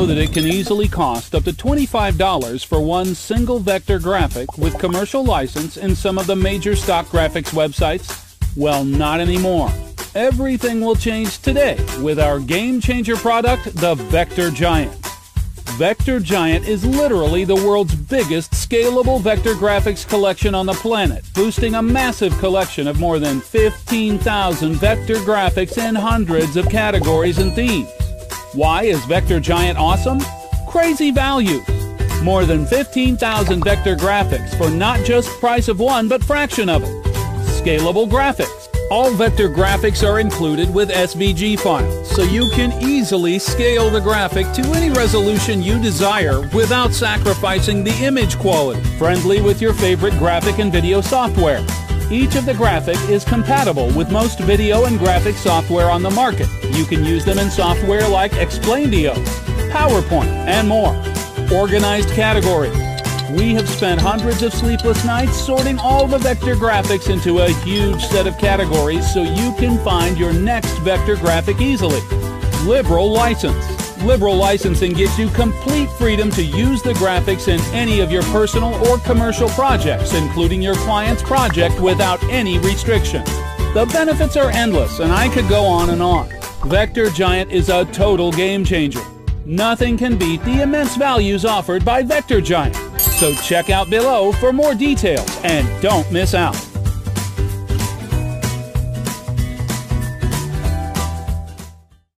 know that it can easily cost up to $25 for one single vector graphic with commercial license in some of the major stock graphics websites? Well, not anymore. Everything will change today with our game-changer product, the Vector Giant. Vector Giant is literally the world's biggest scalable vector graphics collection on the planet, boosting a massive collection of more than 15,000 vector graphics in hundreds of categories and themes. Why is Vector Giant awesome? Crazy values! More than 15,000 vector graphics for not just price of one, but fraction of it. Scalable graphics. All vector graphics are included with SVG files, so you can easily scale the graphic to any resolution you desire without sacrificing the image quality. Friendly with your favorite graphic and video software. Each of the graphic is compatible with most video and graphic software on the market. You can use them in software like Explaindio, PowerPoint, and more. Organized categories. We have spent hundreds of sleepless nights sorting all the vector graphics into a huge set of categories so you can find your next vector graphic easily. Liberal license. Liberal licensing gives you complete freedom to use the graphics in any of your personal or commercial projects, including your client's project, without any restriction. The benefits are endless, and I could go on and on. Vector Giant is a total game changer. Nothing can beat the immense values offered by Vector Giant. So check out below for more details and don't miss out.